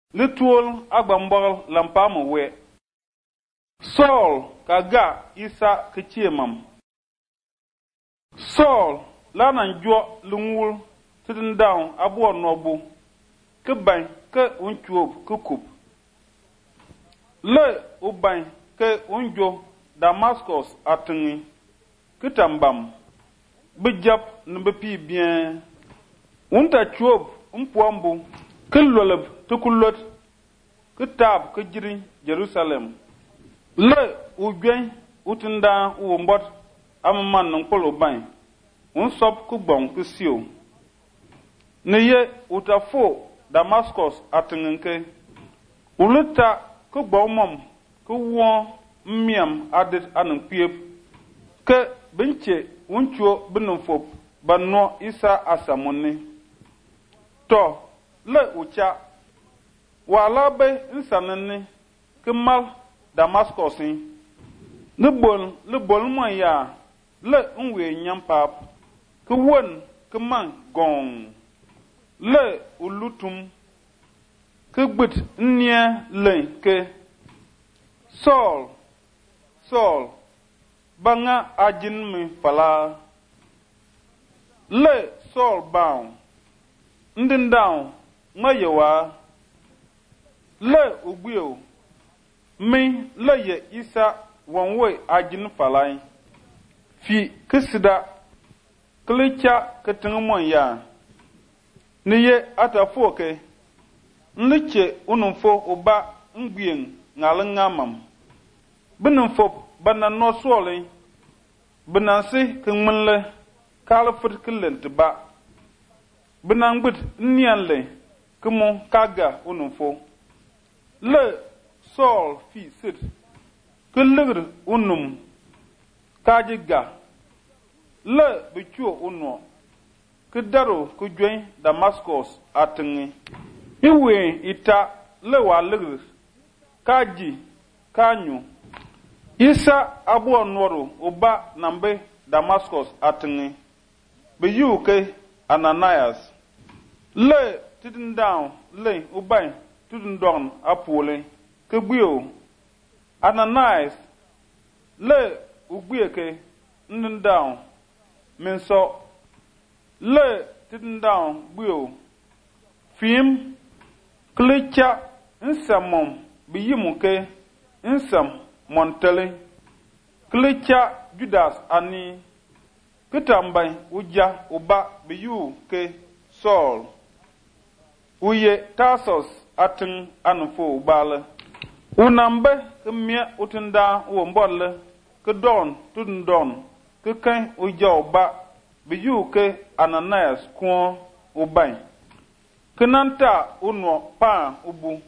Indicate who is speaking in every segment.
Speaker 1: le tuol agbambol lampam we Saul kaga isa kichiemam Saul la nan jo lungul tidin down abo nobu ke ban ke unchuob ke kup le uban ke unjo Damascus atingi ke tambam bijap nbepi bien unta chuob umpuambu ke loleb tukulot ke tab ke jiri Jerusalem le ugwen utinda umbot amman non polo ban un sop ku gbon ku sio ne ye utafo Damascus atingenke uluta ku gbomom ku won miam adet anan piep ke binche unchuo binufop banno isa asamoni to le ucha wala be insanne ke mal Damascus le bol mo ya le unwe nyampap ke won ke man gong le ulutum ke gbet nia le ke Saul banga ajin mi fala le Saul bound ndin down mayewa le ugbio mi le ye isa wonwe ajin falai fi kisida klicha ketingmon ya ni ye atafoke nliche unumfo uba ngbien ngalangamam binumfo bana no sole binansi kengmenle kalfur kilentba binangbit nianle kemo kaga unumfo le Saul fi sit kelegr unum kajiga le bichuo uno kedaro kujwen Damascus atingi iwe ita le wa legr kaji kanyu isa abu onworo uba nambe Damascus atingi biyuke Ananias le tidin down le ubai tudun don apole kegbio Ananias le ugbieke ndin down minso le tidin down gbio fim klicha nsamom biyimuke nsam montele klicha Judas ani kitambay uja uba biyu ke Saul uye Tarsus atin anfo ubale unambe kemia utinda uombolle ke don tudun don ke kan uja uba biyu ke Ananias kuon ubay kenanta unwo pa ubu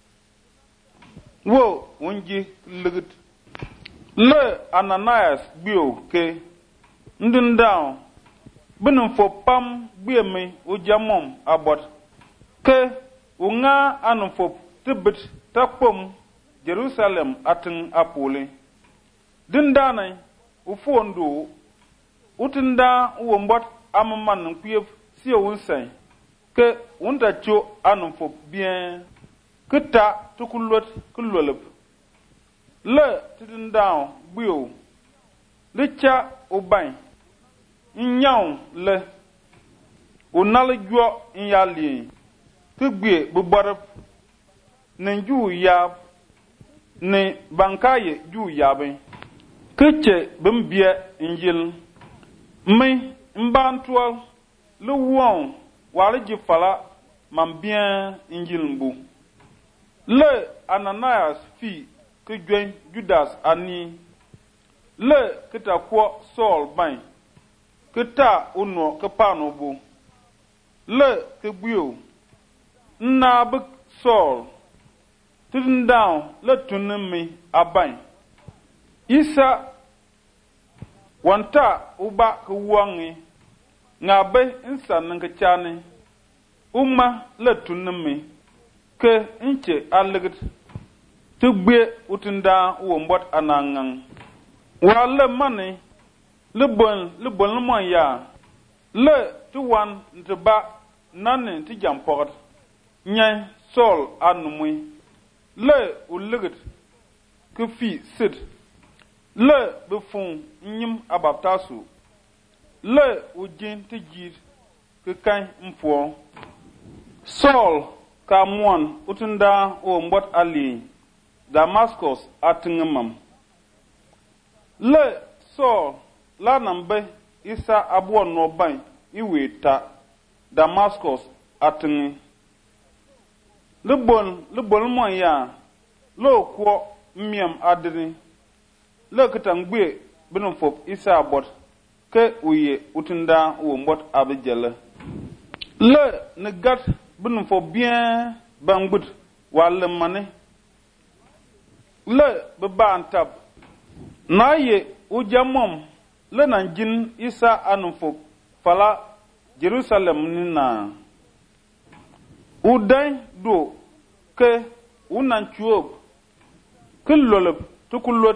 Speaker 1: wo unji legit le Ananias bio ke ndin down binum fo pam biemi ujamom abot ke unga anufo tibit takpom Jerusalem atin apole dindana ufondu utinda uwombot amman kuyef si wunsan ke unta cho anufo bien kita tukulot kulolop le tidin down bio licha ubain nyaw le unal jo nyali tugbe bubarap ne ju yab ne bankaye ju yabe keche bembie injil me mbantwal le won wale jifala mambien injil mbu le Ananias fi ke jwen Judas ani le kita kwa Saul bain kita uno ke panobu le ke bio na bek Saul tidin down le tunmi abain isa wanta uba ke wangi ngabe insan nke chane umma le tunmi ke inche alegit tugbe utinda uombot anangang wala mane le bon mo ya le tuwan ntba nane ti jamport nyai Saul anumui le u ligit ke fi sid le be fun nyim abaptasu le u jin te jir ke kan mpo Saul ka muan utunda o mbot ali Damascus atingmam le Saul la nambe isa abuo no ban iweta Damascus atingi le bon mo ya lo ko miem adini le ketangbe binum fop isa abot ke uye utunda o mbot abejele le ne gat binum fop bien bangbut wal mane le be ban tab na ye ujamom le nanjin isa anum fop fala Jerusalem nina uday do ke unan chuob ke lolop tukulot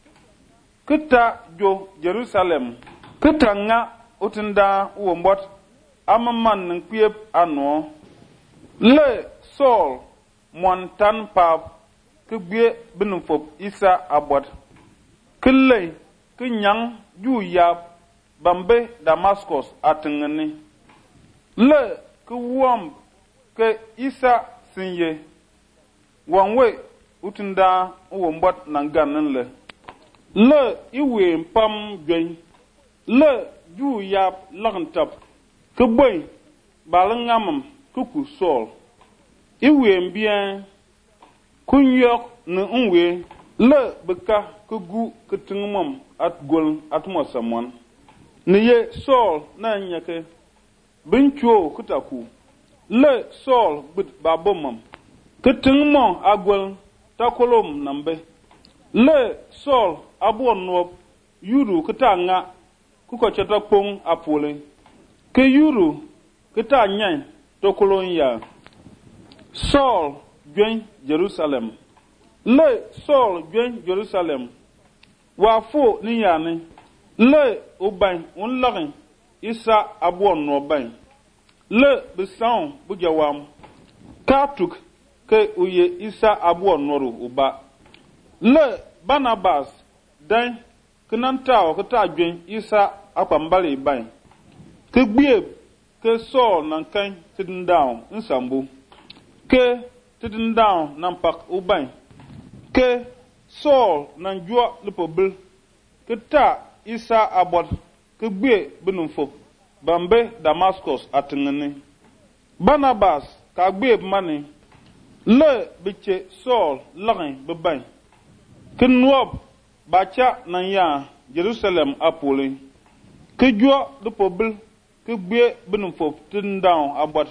Speaker 1: kita jo Jerusalem kita nga utunda uombot amaman ng piep ano le Saul montan pap ke bie binum fop isa abot ke le ke nyang ju yab bambe Damascus atengani le ke wom ke isa sinye wanwe utunda uombot nanganen le iwe mpam gwen le ju yab lagntap ke boy balangamam kuku Saul iwe mbien kunyok ne unwe le beka kugu ketingmam at gol at mosamon ne ye Saul na nyake bincho kutaku le Saul bit babomam ketingmo agol takolom nambe le Saul abuon no yuru ketanga kuko chata pong apole ke yuru keta nyan tokolon ya Saul gwen Jerusalem le Saul gwen Jerusalem wa fo ni yani le oban unlagin isa abuon no ban le besan bujawam katuk ke uye isa abuon noru uba le Barnabas dan kenantao keta gwen isa apambale ban ke gbieb ke Saul nan kan tidin down nsambu ke tidin down nan pak uban ke Saul nan jua lipobil ke ta isa abot ke gbe binum fop bambe Damascus atingani Barnabas ka gbieb mani le biche Saul lagin beban ke nuob bacha nan ya Jerusalem apole ke jua lipobil ke gbe binum fop tidin down abot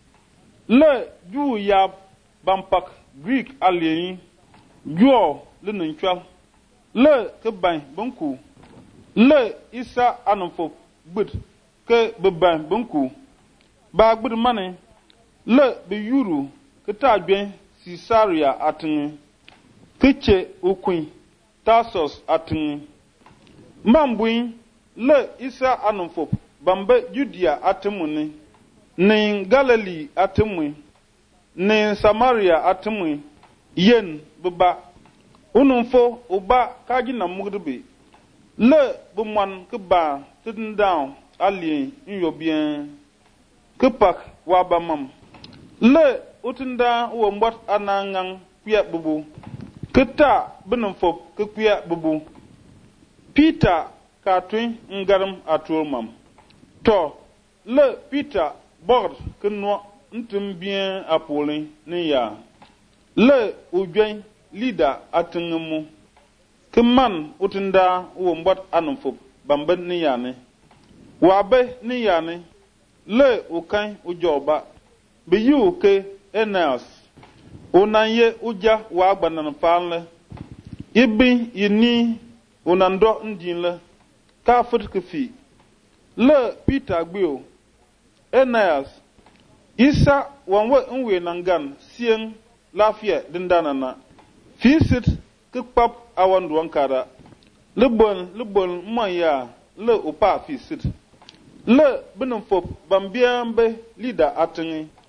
Speaker 1: le ju yab bampak Greek alien juo le nunchal le ke ban bunku le isa anum fop bud ke beban bunku ba gbud mane le be yuru ke ta gben Caesarea atin ke che okun Tarsus atin mambuin le isa anum fop bambe Judea atimuni ni Galilee atimui ni Samaria atimui yen beba unumfo uba kaji na mugribe le bumwan ke ba tidin down alien nyo bien ke pak wa bamam le utinda wo mbot anangang pia bubu ke ta binumfo ke pia bubu Peter ka twin ngaram aturmam to le Peter bord ke no ntum bien apolin ni ya le ugwen leader atingumu ke man utinda wo mbot anumfo bamben ni yani wabe ni yani le ukan ujoba be yu ke Enas unanye uja wa gbanan panle ibi yini unando ndinle ka fut ke fi le Peter gbeo Enas isa wanwe nwe nangan sien lafia dindanana fisit ke pap awan duankara le bon moya le upa fisit le binum fop bambiambe leader atingi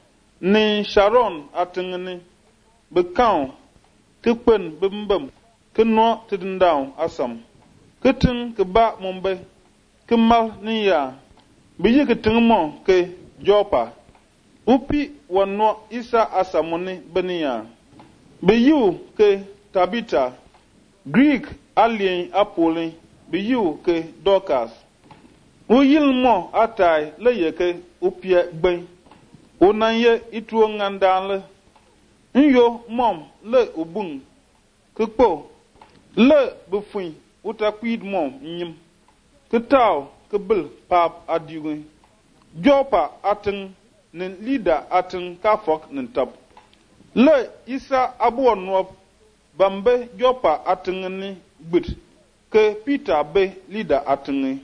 Speaker 1: ni Sharon atengni be kaun ke pen be mbam ke no tidindaw asam ke tin ke ba mombe ke mal ni ya be yi ke tin mo ke Jopa upi wano isa asamuni beniya be yu ke Tabita Greek alien apoli be yu ke Dorcas uyil mo atai le ye ke upie gben onanye ituo ngandale nyo mom le ubung ke po le befun utakwid mom nyim ke taw ke bil pap adigun Jopa atin nin leader atin kafok nin tab le isa abuon no bambe Jopa atin ni gbit ke Peter be leader atin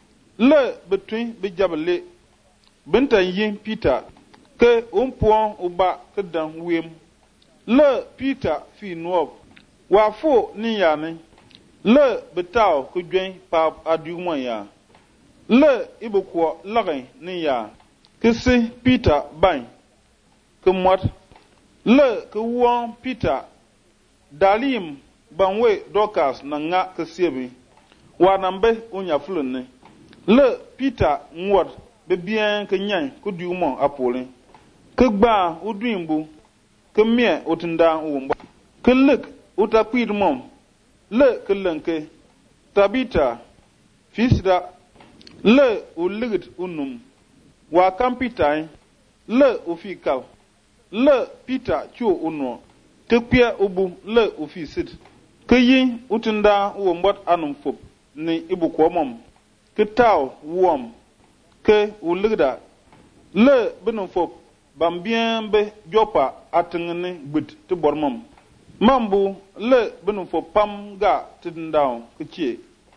Speaker 1: le between be jabale benta yin Peter ke umpuan uba ke dan wem le Peter fi no wa fo ni ya ni le betaw ke dwen pap adigun ya le ibukwo lagin ni ya kisi Peter bang ke mot le ke won Peter dalim banwe Dorcas na nga ke sebi wanambe onya fulne le Peter nwod be bien ke nyan ku diumo apole ke gba udwimbu ke mie otinda wumba ke lek utakwid mom le ke lenke Tabita fisda le uligit unum wa kan Peter le ofikal le Peter chu uno te pia ubu le ofisit ke yin utinda wo mbot anum fop ni ibukwo mom ke taw wom ke uligda le binum fop bambien be Jopa atingni gbit te bormom mambu le binum fop pam ga tidindaw ke chie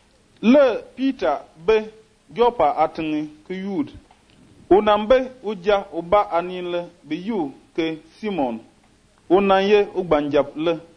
Speaker 1: le Peter be Jopa atingi ke yud unambe uja uba anile be yu ke Simon unanye ugbanjap le